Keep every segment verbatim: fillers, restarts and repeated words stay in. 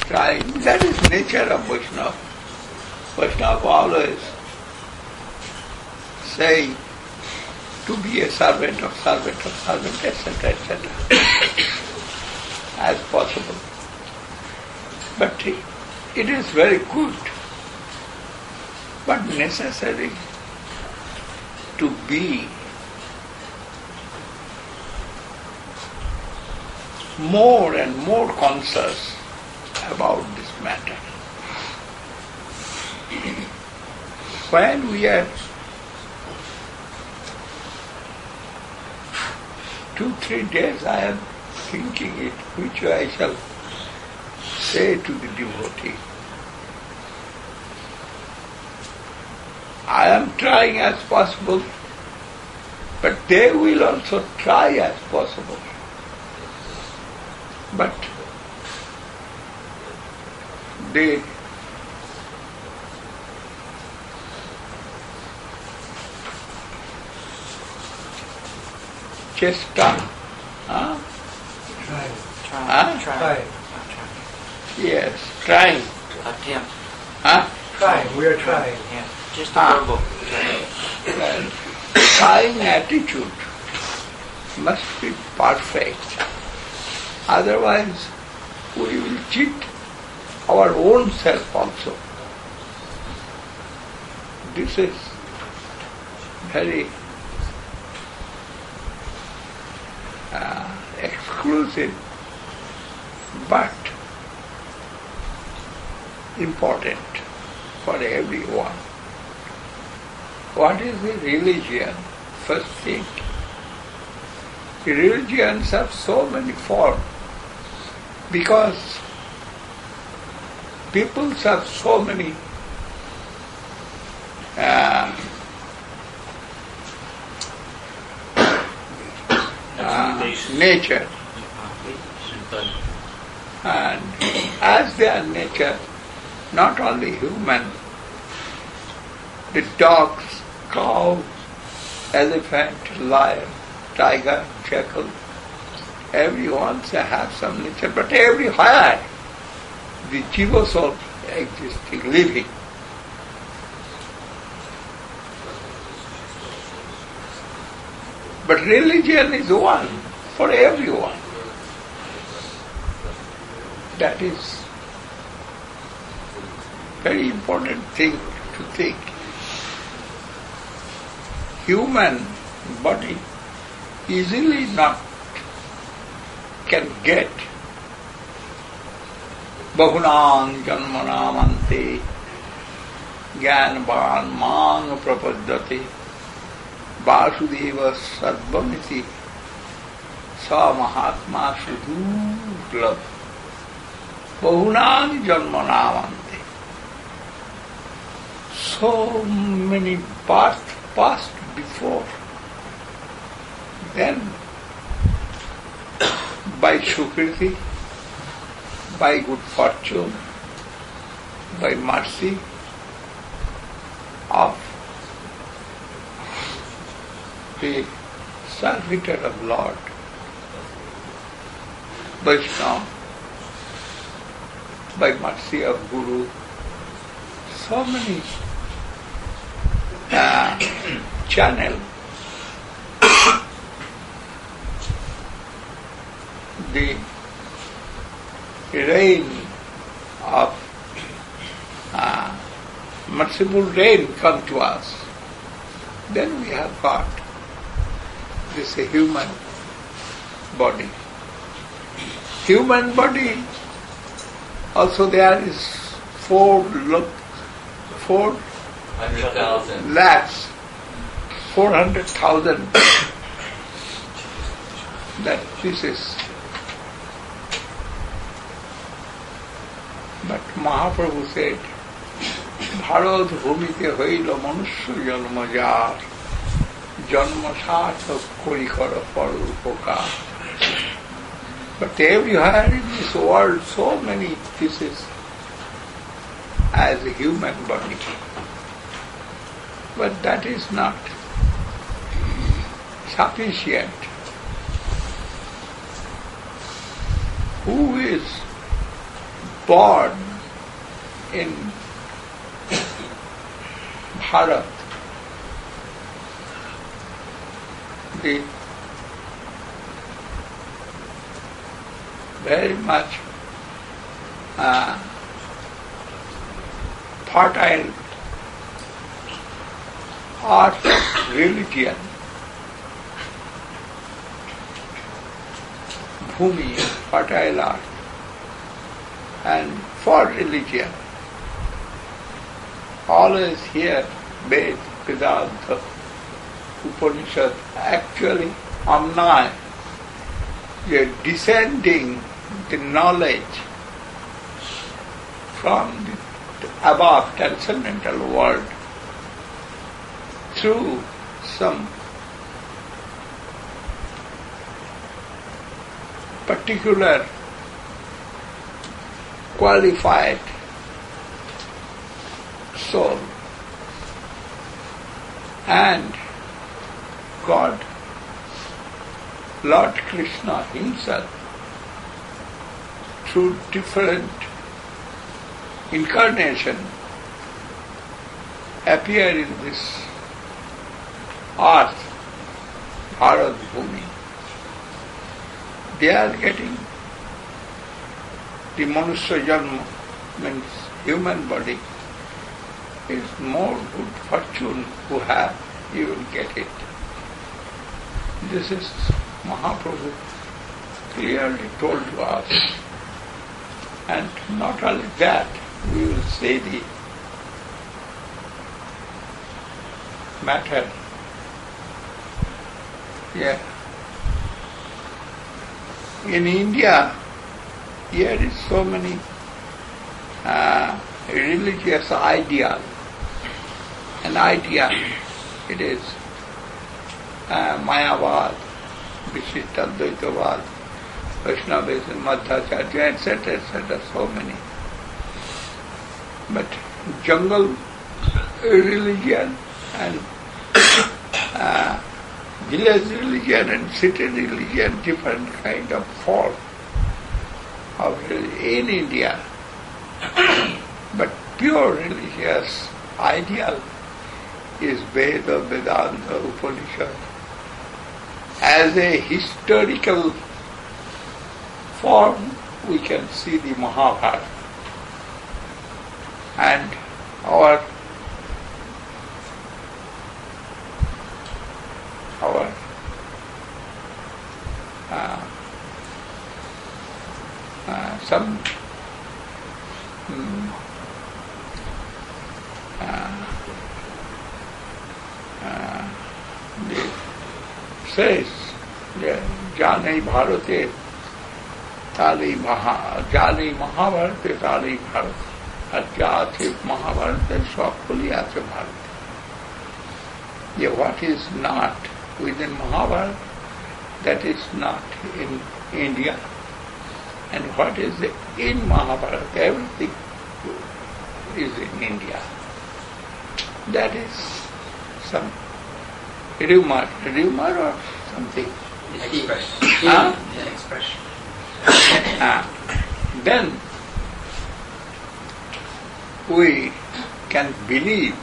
trying. That is nature of Vaishnava. Vaishnava always say to be a servant of servant of servant, et cetera, et cetera, as possible. But it is very good, but necessary to be more and more conscious about this matter. When we are two, three days I am thinking it, which I shall say to the devotee. I am trying as possible, but they will also try as possible. But they chesta, huh? Try. Huh? Try. Yes, trying. Attempt. Huh? Trying. We are trying. Yeah. Just a Ah. verbal. Well, trying attitude must be perfect. Otherwise, we will cheat our own self also. This is very uh, exclusive, but important for everyone. What is the religion? First thing. The religions have so many forms because people have so many uh, uh, nature, and as their nature, not only human, the dogs, cow, elephant, lion, tiger, jackal, everyone have some nature, but everywhere the jiva soul existing, living. But religion is one for everyone. That is very important thing to think. Human body easily not can get bahunam janmanam ante jnanvan mang prapadyate vasudeva sarvamiti sa mahatma sudurlabh bahunam janmanam ante. So many births passed before. Then by Sukriti, by good fortune, by mercy of the servitor of Lord, Vaishnava, by mercy of Guru, so many uh, channels. The rain of uh, merciful rain come to us. Then we have got this a human body. Human body also there is four look, four Hundred thousand. lakhs, four hundred thousand. That this is. But Mahaprabhu said, Bharad bhumite hoilo manusya janma jar, janma sarthak kori kara par upakar. But everywhere in this world, so many pieces as a human body. But that is not sufficient. Who is born in Bharat, the very much uh, fertile art of religion, bhumi, fertile art, and for religion, always here Ved, Vedanta, Upanishad, actually omni, we are descending the knowledge from the above transcendental world through some particular qualified soul. And God, Lord Krishna himself, through different incarnation, appear in this earth, Bharat Bhumi. They are getting the Manusya Janma, means human body, is more good fortune who have, you will get it. This is Mahaprabhu clearly told to us. And not only that, we will see the matter. Yeah. In India, here is so many uh, religious ideas. An idea, it is uh, Mayavad, Vishishtadvaitavad, Vaishnavism, Madhacharya, et cetera, et cetera, so many. But jungle religion and uh, village religion and city religion, different kind of form of religion in India. But pure religious ideal is Veda, Vedanta, Upanishad. As a historical form, we can see the Mahabharata. And our our uh, uh, some um, uh, uh, says Jane Bharate Tali Maha Jane Mahabharate Tali Bharat আর যা আছে মহাভারতের সবগুলি আছে ভারতে. Yeah, what is not within Mahabharata, that is not in India. And what is in Mahabharata, everything is in India. That is some rumor, rumor or something. Expression. Huh? Yeah, expression. Ah. Then we can believe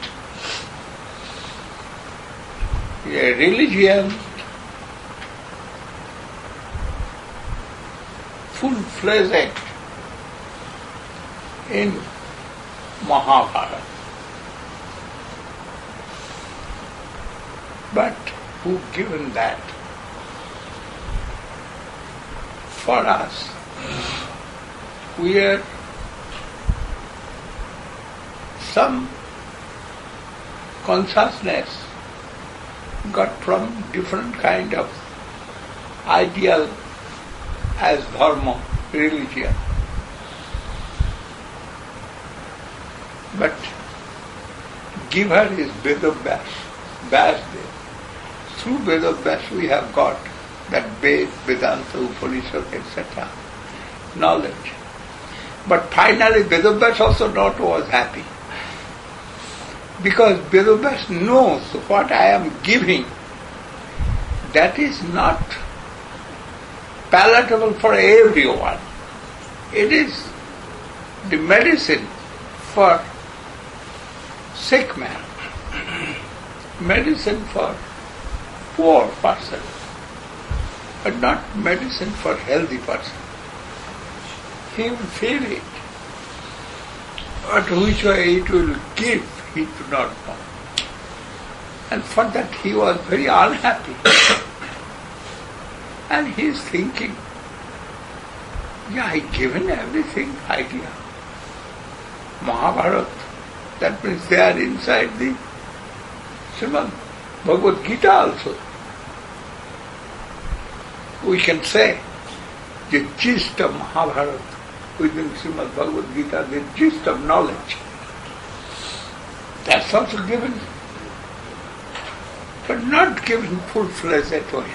a religion full-fledged in Mahabharata. But who given that? For us, we are some consciousness got from different kind of ideal as dharma, religion. But giver is Vedavyas, Vyasdev. Through Vedavyas we have got that Ved, Vedanta, Upanishad, et cetera knowledge. But finally Vedavyas also not was happy. Because Vedavyas knows what I am giving, that is not palatable for everyone. It is the medicine for sick man, medicine for poor person, but not medicine for healthy person. He will feel it. But which way it will give, he do not know. And for that he was very unhappy. And he is thinking, yeah, I given everything idea. Mahabharata, that means they are inside the Srimad Bhagavad Gita also. We can say the gist of Mahabharata within Srimad Bhagavad Gita, the gist of knowledge. That's also given, but not given full-fledged way.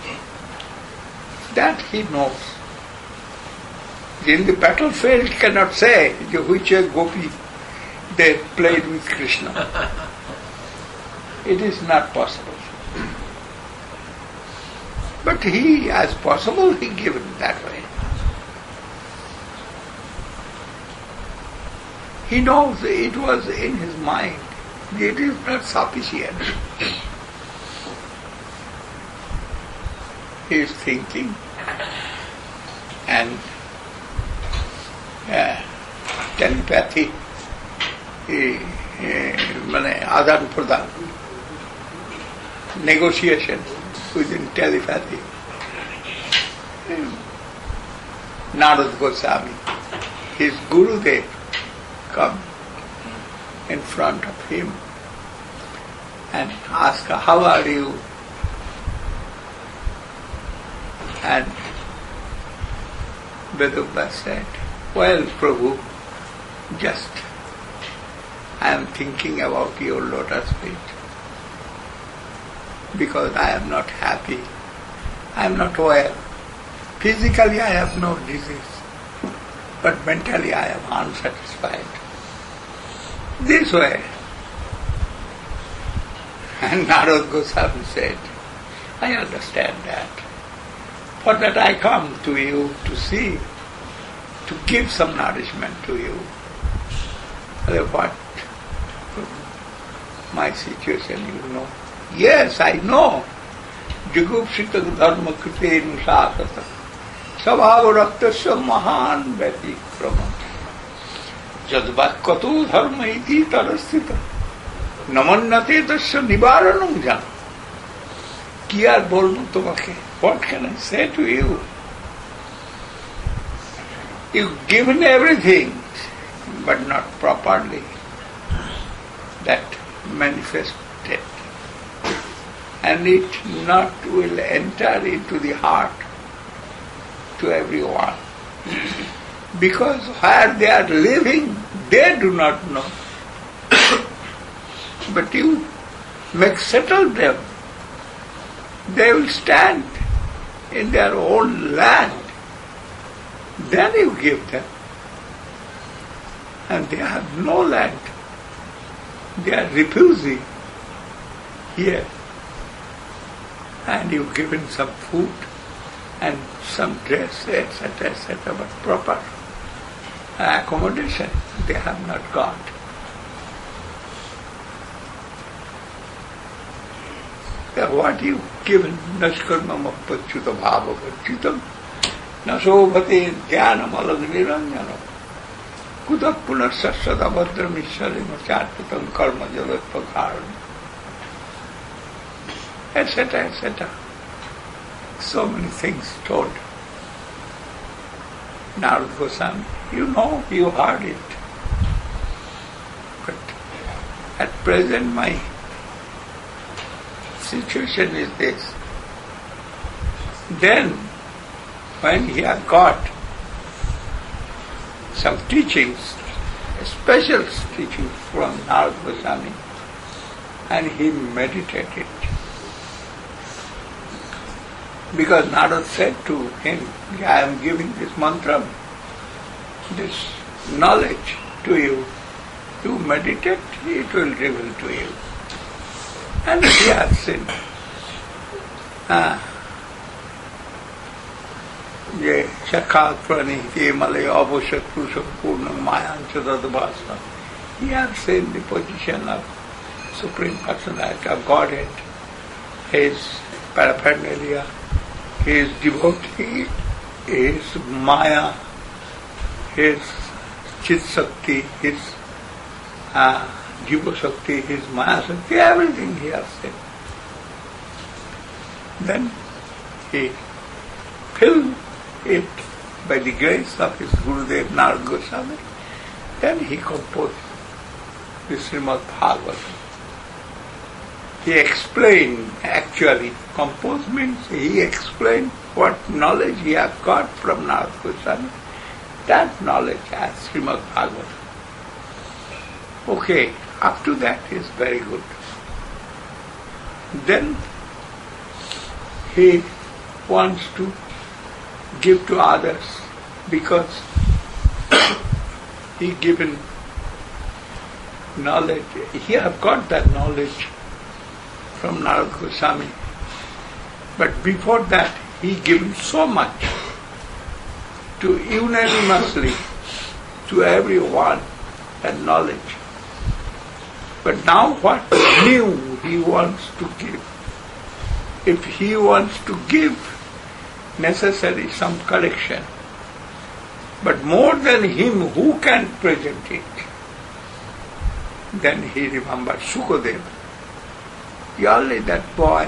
That he knows. In the battlefield, he cannot say which a gopi they played with Krishna. It is not possible. But he, as possible, he given that way. He knows it was in his mind. It is not sufficient. He is thinking and uh, telepathy, মানে আদান প্রদান, negotiation within telepathy. Narad Goswami, his Gurudev, come in front of him and ask, how are you? And Vedanta said, well, Prabhu, just I am thinking about your lotus feet because I am not happy, I am not well. Physically I have no disease, but mentally I am unsatisfied. This way. And Narad Goswami said, I understand that. For that I come to you to see, to give some nourishment to you. What? My situation you know. Yes, I know. Jugupsita dharma krite nusasata sabhava raktasya mahan vyatikrama jadvakyato dharma iti tarasthita namannate tasya nibaranam jana. Ki ar bolno tomake? What can I say to you? You've given everything, but not properly. That manifested. And it not will enter into the heart to everyone. Because where they are living, they do not know. But you make settle them. They will stand in their own land. Then you give them. And they have no land. They are refusing here. And you give them some food and some dress, et cetera, et cetera, but proper accommodation they have not got. What you given, Nashkarmam Apachyuta Bhava Pachutam, Nasovate Dhyanam Alag Niranjanam, Kudak Punarsasada Bhadram Isharim Acharputam Karma Javat Pakaran, et cetera, et cetera. So many things told. Narad Goswami, you know, you heard it. But at present my situation is this. Then, when he had got some teachings, special teachings from Narad Goswami, and he meditated. Because Narad said to him, I am giving this mantra, this knowledge to you. You meditate, it will reveal to you. And he has seen. Ah, yeah. Sakkhat pranihite malaya avashat purusha purnam mayancha dadvasa. He has seen the position of Supreme Personality of Godhead, his paraphernalia, his devotee, his maya, his chit shakti, his uh, jiva shakti, his maya shakti, everything he has seen. Then he filled it by the grace of his Gurudev Narad Goswami. Then he composed the Srimad Bhagavatam. He explained, actually, compose means he explained what knowledge he has got from Narad Goswami. That knowledge as Srimad Bhagavatam. Okay, up to that is very good. Then he wants to give to others because he given knowledge. He have got that knowledge from Narad Goswami. But before that, he given so much to unanimously to everyone that knowledge. But now what new he wants to give? If he wants to give, necessary some correction. But more than him, who can present it? Then he remembered Sukadeva. Only that boy,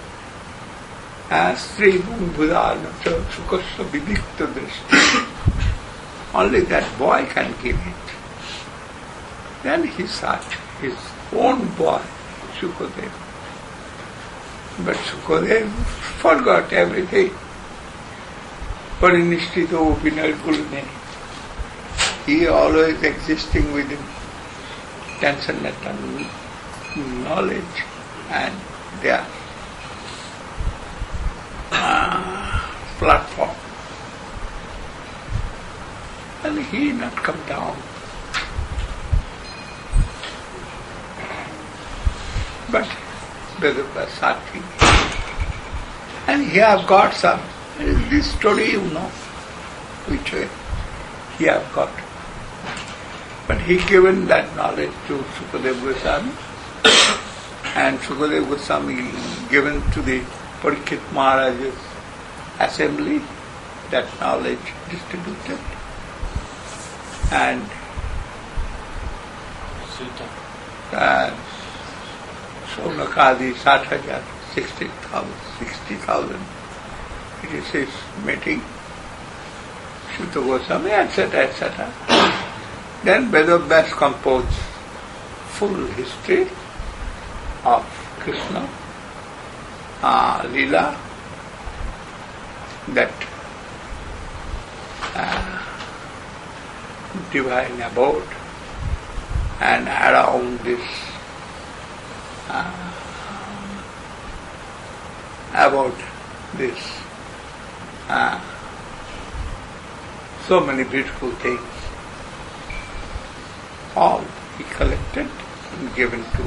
as Sri Bhudanacha Sukasya Vidikta Drishti, only that boy can give it. Then he sought his own boy, Sukadeva. But Sukadeva forgot everything. Parinishthito Vinargulne. He always existing within transcendental knowledge and their uh, platform. And he not come down. But Vedanta Sati. And he has got some. This story you know, which way he has got. But he given that knowledge to Sukadeva Goswami, and Sukadeva Goswami given to the Parikshit Maharaj's assembly, that knowledge distributed. And uh, Sonakadi Sathajar, sixty thousand, sixty thousand. It is his meeting, Shuddha Goswami, et cetera, et cetera. Then Vedavyas composed full history of Krishna, uh, Leela, that uh, divine abode, and around this uh, about this uh, so many beautiful things. All he collected and given to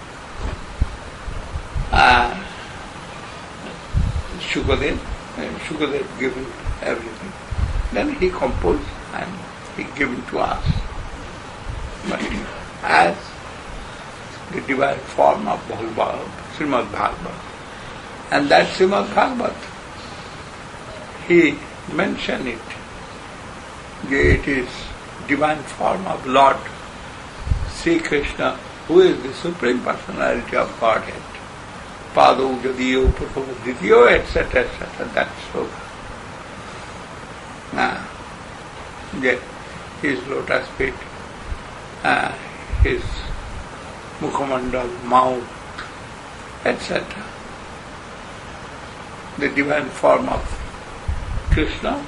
uh, Shukadev, and Shukadev given everything. Then he composed and he given to us. But as the divine form of Bhagavad, Srimad Bhagavad. And that Srimad Bhagavad, he mentioned it, that it is divine form of Lord Sri Krishna, who is the Supreme Personality of Godhead. Pado, Jadiyo, Prathama, Ditiyo, et cetera, et cetera. That's so. Now, yeah, his lotus feet, uh, his Mukhamandal, mouth, et cetera. The divine form of Krishna,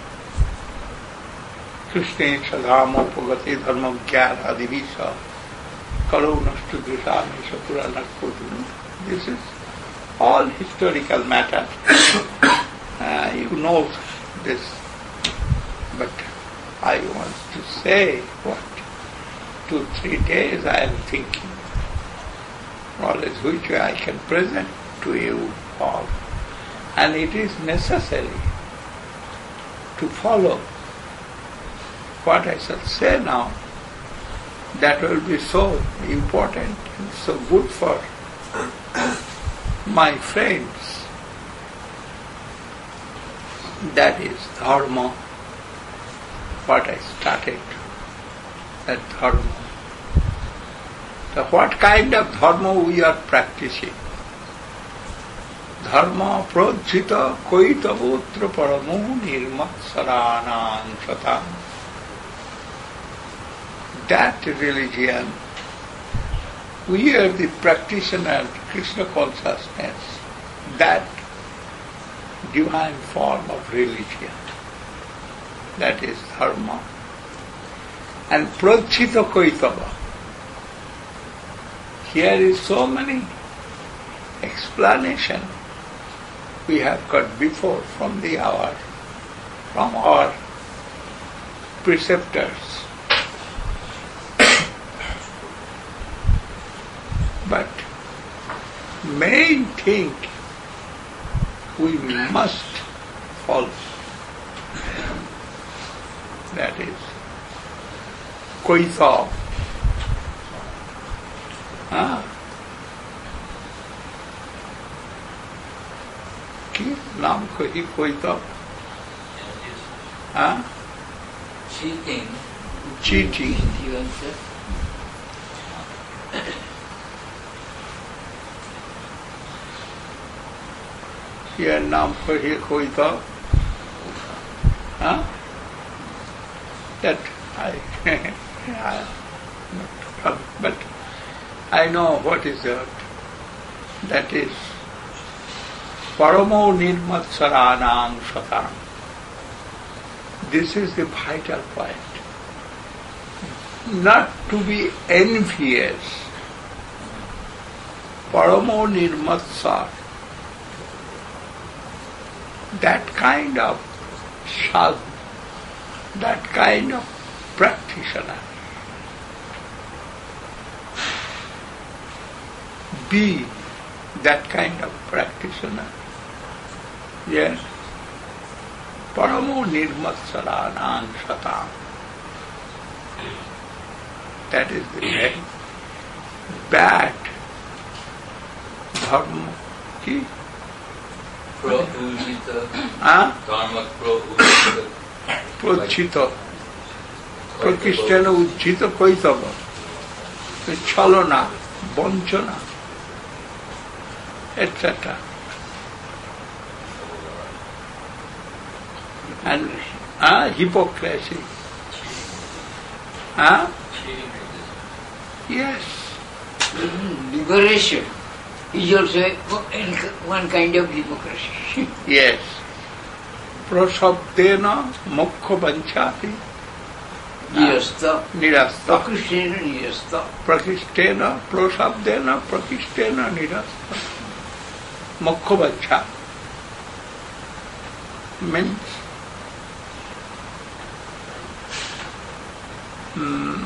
Krishna Sadhamo Pagati Dharma Gyara Adivisa Karunastu Drisamisha Puranak Pudunu. This is all historical matter. uh, you know this, but I want to say what two, three days I am thinking. Always which way I can present to you all. And it is necessary to follow what I shall say now, that will be so important and so good for my friends. That is dharma, what I started, that dharma. So what kind of dharma we are practicing? Dharma prodhita koitavotra paramo nirmatsaranam satam. That religion, we are the practitioners of Krishna consciousness, that divine form of religion, that is dharma. And prodhita koitava. Here is so many explanation we have got before from the hour, from our preceptors. But main thing we must follow, that is koitava. हाँ कि नाम कही कोई तो हाँ Cheating. cheating ये नाम कही कोई तो हाँ that I, I not, but I know what is that. That is Paramo Nirmatsaranam Satam. This is the vital point. Not to be envious. Paramo Nirmatsar. That kind of sadhu, that kind of practitioner. Be that kind of practitioner. Yes. Paramo nirmatsaranam satam. That is the very bad dharma. Ki? Pro-ujita. Huh? Dharma pro-ujita. Prochita. Prakishtena ujjita koitava. Chalona, bonchana, et cetera. And uh, hypocrisy. Huh? Yes. Liberation is also one kind of hypocrisy. Yes. Prasabdena mokkha vanchati Nirasta. nirasta. Prakrishtena nirasta. Prakishtena prasabdena prakishtena nirasta. Mokkha vancha means hmm,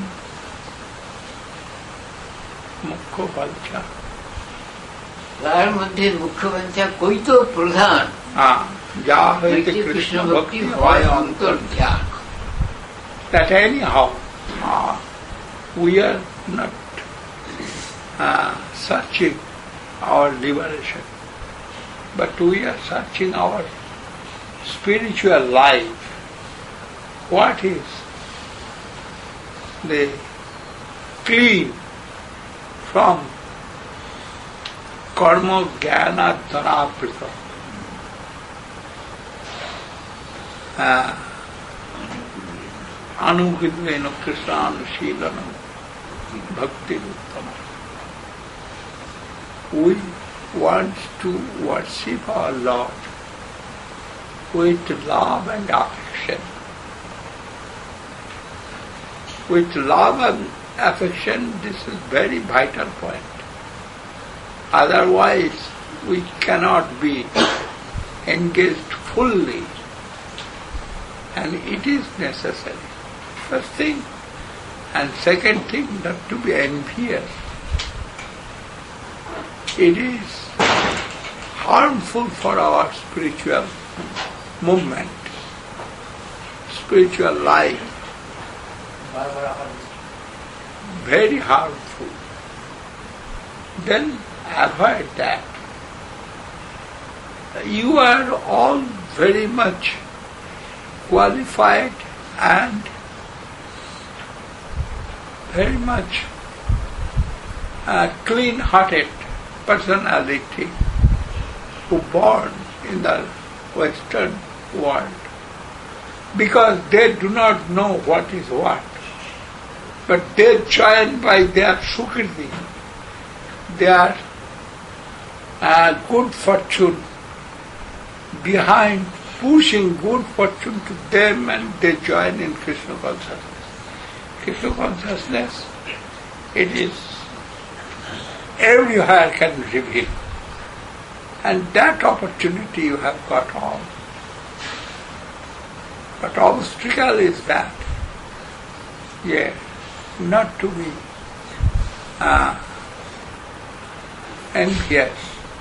mokkha vancha. তার মধ্যে মুখ্য বাঞ্ছা কৈতো প্রধান Ah, ja hoite Krishna Krishna bhakti bhakti হয় hoy অন্তর্ধ্যান। That anyhow, ah, we are not uh, searching our liberation, but we are searching our spiritual life. What is the clean from karma jnana dharaprita. Uh, Anuhidvena Krishna Anushīlanam Bhakti Uttama. We want to worship our Lord with love and affection. With love and affection, this is very vital point. Otherwise, we cannot be engaged fully, and it is necessary. First thing, and second thing, not to be envious. It is harmful for our spiritual movement. spiritual life very harmful, then avoid that. You are all very much qualified and very much uh, clean-hearted personality who born in the Western world, because they do not know what is what, but they join by their sukriti, their uh, good fortune, behind pushing good fortune to them, and they join in Krishna consciousness. Krishna consciousness, it is everywhere can reveal. And that opportunity you have got all. But obstacle is that, yes, not to be uh, envious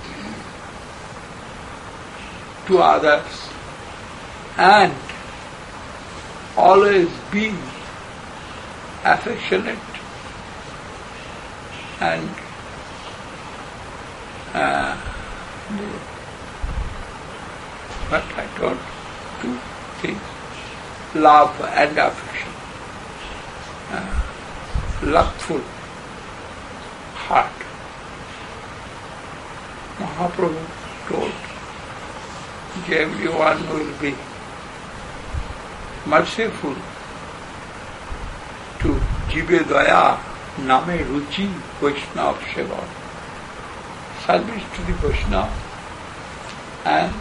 to others, and always be affectionate and uh, what I told, two things, love and affection, uh, loveful heart. Mahaprabhu told, everyone will be merciful to Jive Daya Name Ruchi Vaishnava Seva. Service to the Vaishnava and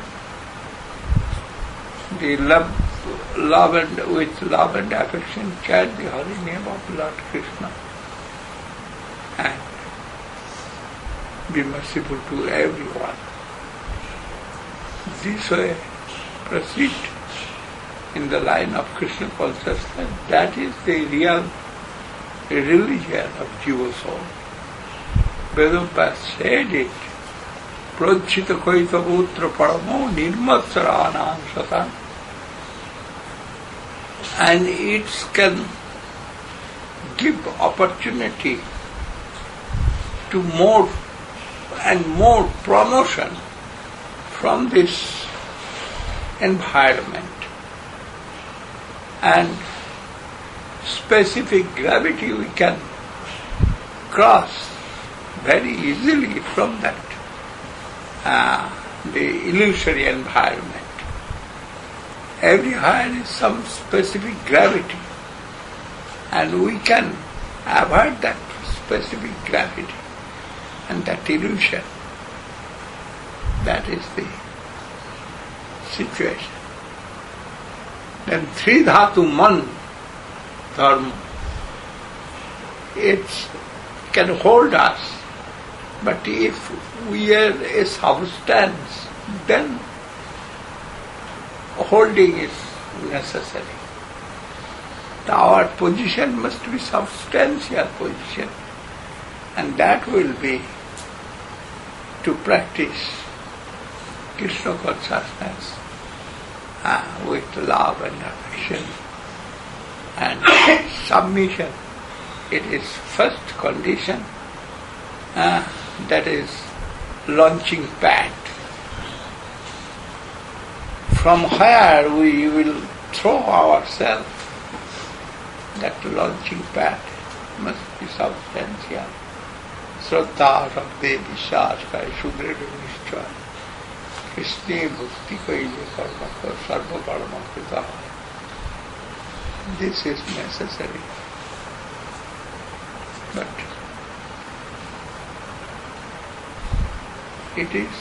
the love, love and with love and affection chant the holy name of Lord Krishna and be merciful to everyone. This way proceed in the line of Krishna consciousness. That is the real religion of Jiva soul. Vedanta said it. Pranchita kaita putra paramo nirmatsaranam satan. And it can give opportunity to more and more promotion from this environment, and specific gravity we can cross very easily from that uh, the illusory environment. Everywhere is some specific gravity, and we can avoid that specific gravity and that illusion. That is the situation. Then three dhatu man dharma, it can hold us, but if we are a substance, then holding is necessary. Our position must be substantial position, and that will be to practice Krishna consciousness uh, with love and affection and submission. It is first condition, uh, that is launching pad. From where we will throw ourselves, that launching pad must be substantial. Shraddha, Rabde, Vishwas, Kai, Sudre, Nishchaya. Krishna Bhakti Kaile Karma Sarva Karma Krita. This is necessary. But it is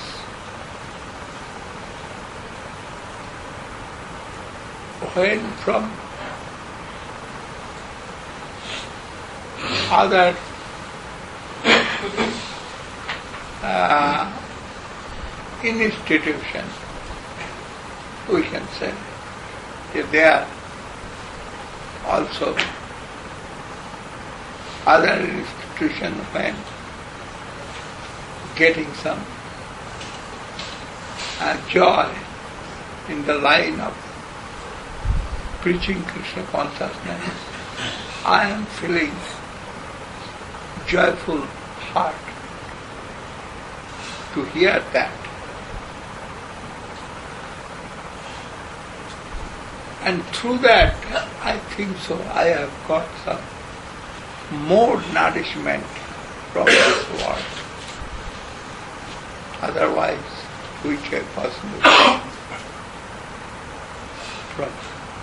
when from other uh, institution, we can say, if they are also other institution when getting some uh, joy in the line of preaching Krishna consciousness, I am feeling joyful heart to hear that. And through that, I think so, I have got some more nourishment from this world. Otherwise, which I possibly from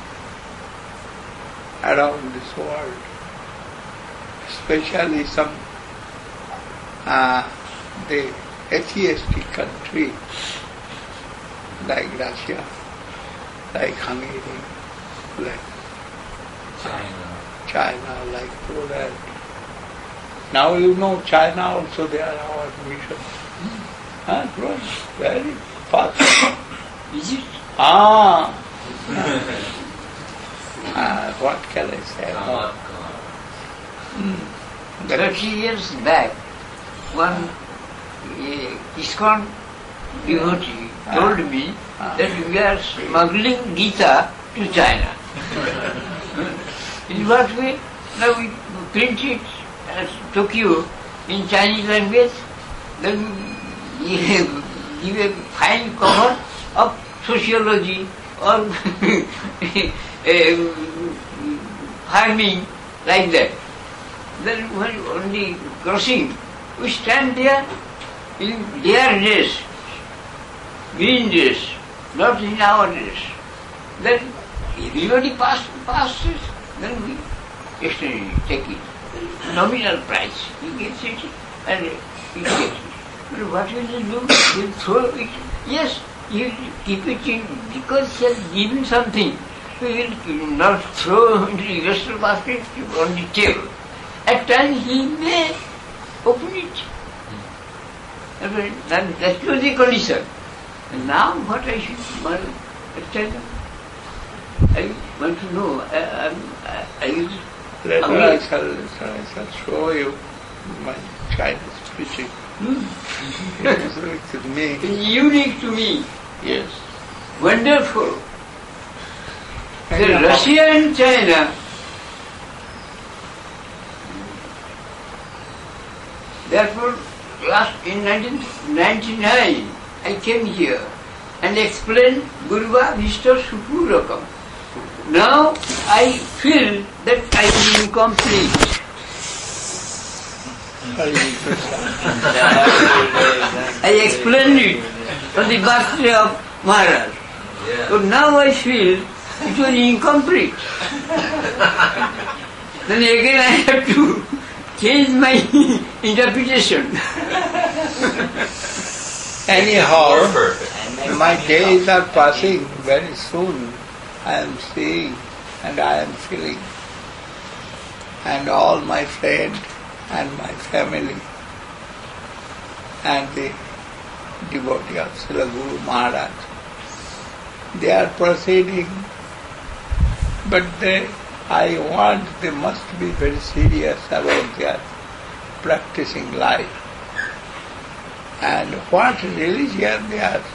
around this world, especially some uh, the atheistic country like Russia, like Hungary, like China. China, like Poland. Now you know China also they are our mission. Huh? Growing very fast. Is it? Ah. ah, what can I say? Not Mm. That Thirty years back, one uh, ISKCON devotee told me Ah. that we are smuggling Gita to China. In what way? Now we print it as Tokyo in Chinese language, then we give a fine cover of sociology or um, farming like that. Then when on the crossing, we stand there in their dress, green dress, not in our dress. Then everybody pass, passes, then we exchange it, take it. Nominal price, he gets it and he gets it. But what will he do? He will throw it. Yes, he will keep it in because he has given something. He will not throw into the vegetable basket on the table. At times he may open it. That, that was the condition. And now what I should want to tell them? I want to know. I, I, I, Later I I will- shall, I shall show you my Chinese preaching. Hmm. It is with me. It's unique to me. Yes. Wonderful. The Anyhow, Russia and China, therefore, last in nineteen ninety-nine, I came here and explained Gurva Vishta Supurakam. Now I feel that I am incomplete. Hare Krishna. I explained it on the birthday of Maharaj. Yeah. But now I feel it was incomplete. Then again I have to change my interpretation. Anyhow, More perfect. my days are passing very soon. I am seeing and I am feeling. And all my friends and my family and the devotee of Srila Guru Maharaj, they are proceeding, but they, I want they must be very serious about their practicing life. And what religion they are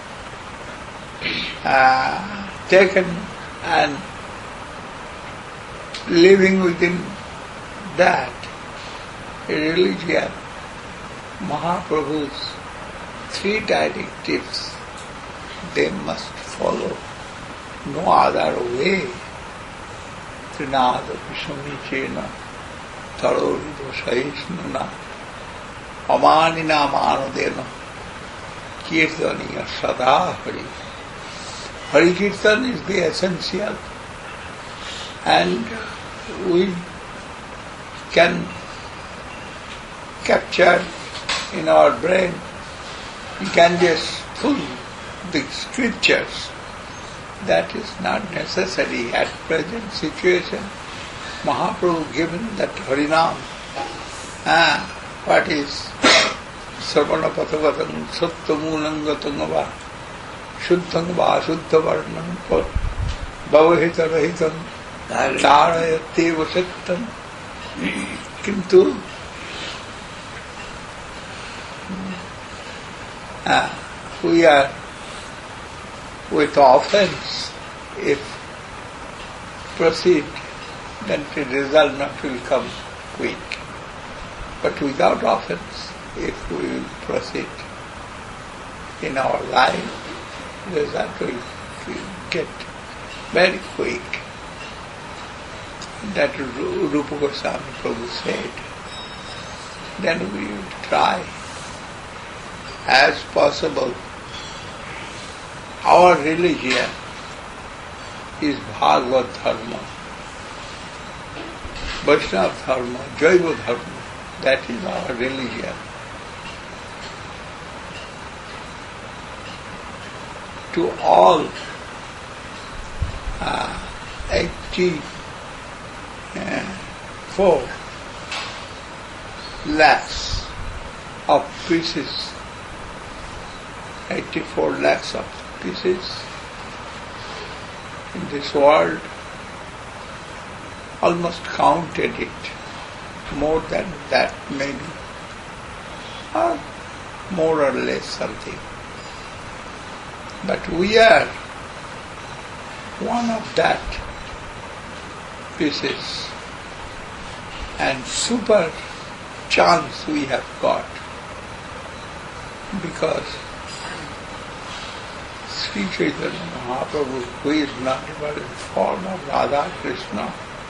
uh, taken and living within that religion, Mahaprabhu's three directives, they must follow. No other way. Trinada Vishamichena Tarorido Sahisnuna Amanina Manodena Kirtaniya Sada Hari. Hari Kirtan is the essential, and we can capture in our brain, we can just pull the scriptures. That is not necessary at present situation. Mahaprabhu given that Harinam, ah, what is Sarvana Patavatam, Sattamulangatangava, Shuddhangava, Shuddhavarnam, Bhavahita Rahitam, Tarayate Vasattam. Kintu, ah, we are with offense if proceed, then the result not will come quick. But without offense, if we will proceed in our life, result will get very quick. That Rupa Goswami Prabhu said. Then we will try as possible. Our religion is Bhagavad Dharma, Vaishnava Dharma, Jaiva Dharma. That is our religion. To all uh, eighty-four lakhs of pieces, eighty-four lakhs of pieces in this world, almost counted it, more than that maybe, or more or less something. But we are one of that pieces, and super chance we have got, because Sri Chaitanya Mahaprabhu, who is nothing but in form of Radha Krishna,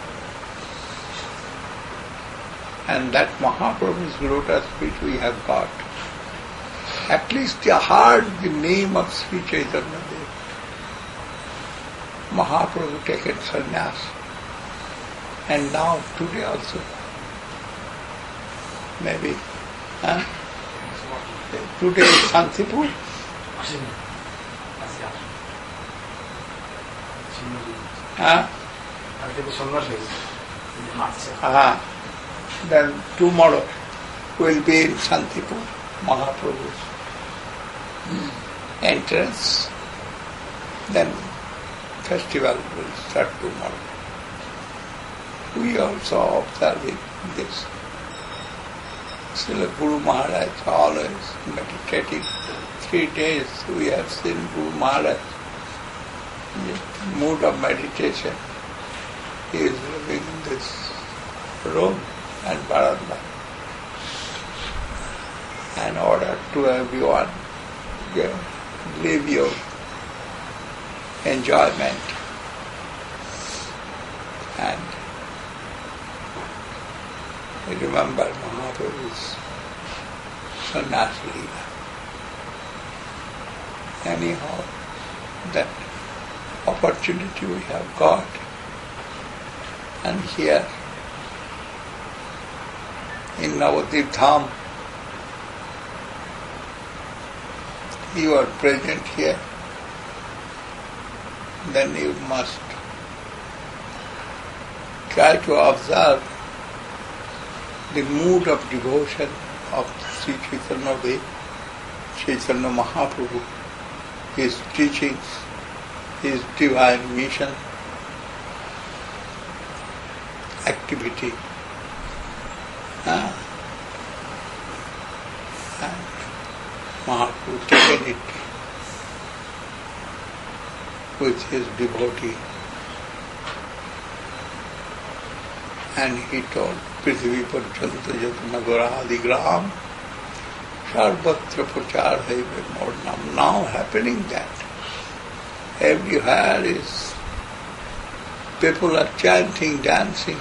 and that Mahaprabhu's lotus feet we have got. At least you heard the name of Sri Chaitanya Dev. Mahaprabhu taken sannyas, and now today also, maybe, huh? Today is Shantipur. Huh? Uh-huh. Then tomorrow will be in Shantipur, Mahaprabhu's entrance. Then festival will start tomorrow. We also observing this. Srila Guru Maharaj always meditating. Three days we have seen Guru Maharaj in the mood of meditation. He is living in this room and veranda and order to everyone, yeah, live your enjoyment. And remember Mahaprabhu's sannyas leela. Anyhow, that opportunity we have got, and here in Navadvip Dham, you are present here, then you must try to observe the mood of devotion of Sri Chaitanya Dev, Chaitanya Mahaprabhu, his teachings, his divine mission, activity. Ah. And Mahaprabhu taken it with his devotee, and he told Prithvi Parchanta Jatanagara Adigram Sarvatra Prachar Haive Mornam. Now happening that everywhere is people are chanting, dancing.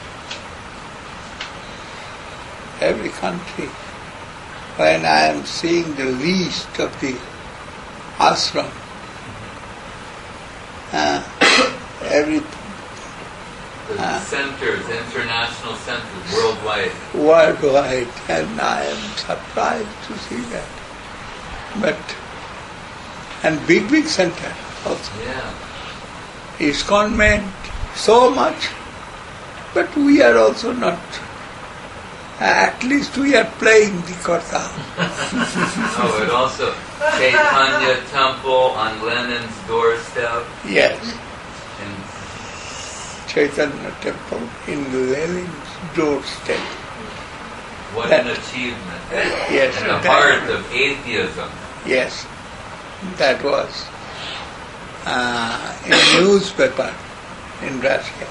Every country. When I am seeing the list of the ashram, uh, every the uh, centers, international centers, worldwide. Worldwide, and I am surprised to see that. But and big, big center also. Yeah. ISKCON made so much, but we are also not. At least we are playing the karta. Oh, it also Chaitanya Temple on Lenin's doorstep. Yes. And Chaitanya Temple in Lenin's doorstep. what That- an achievement. Yes. In the that- heart of atheism. Yes. That was uh, in newspaper. in Russia.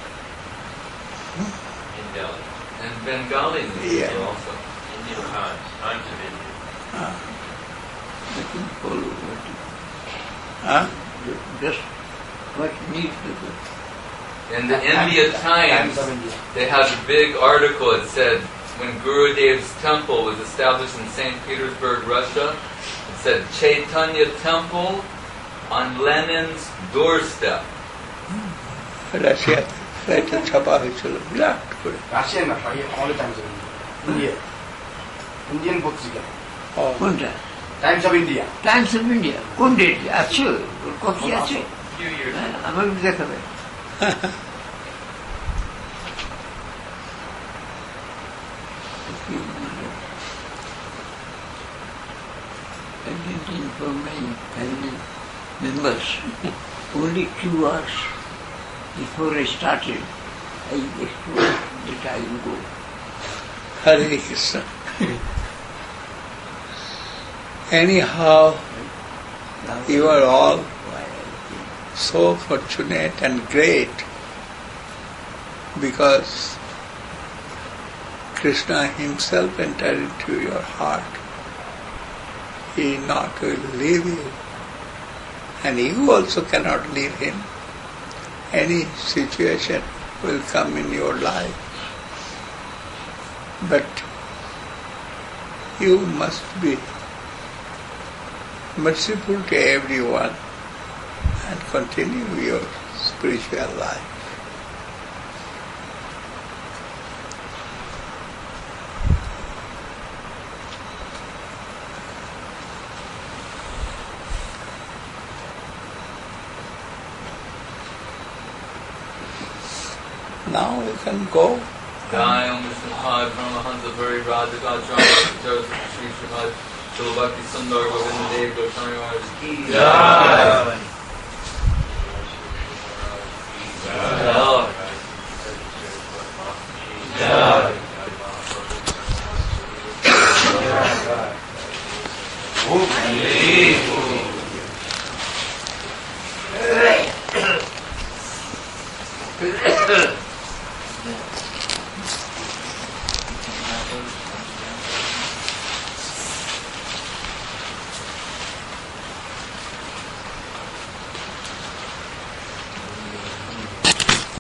In Delhi. And Bengali music Yeah. also. Indian times. Times of India. Uh, I can follow what huh? you, just what needs to go. In the India Times, Times of India. they had a big article. It said when Gurudev's temple was established in Saint Petersburg, Russia, it said Chaitanya Temple on Lenin's doorstep. Russia এটা ছাপা হয়েছিল বিরাট করে Russian, not only Times of India. India. Indian পত্রিকা। ও, কোনটা? Times of India. Times of India কোন date আছে? ওর copy আছে? Few years. হ্যাঁ, আমাকে দেখাবে। I did inform my family members only two hours before I started. I explained that I will go. Hare Krishna. Anyhow, you are all so fortunate and great because Krishna himself entered into your heart. He not will leave you, and you also cannot leave him. Any situation will come in your life, but you must be merciful to everyone and continue your spiritual life. Now you can go. Jai Om Vishnu Pai Paramahansa Puri Radhika Jai Joseph Shri Srimad Shilabhakti Sundar Govinda Dev Goswami Maharaj Ki Jai. Jai. Jai.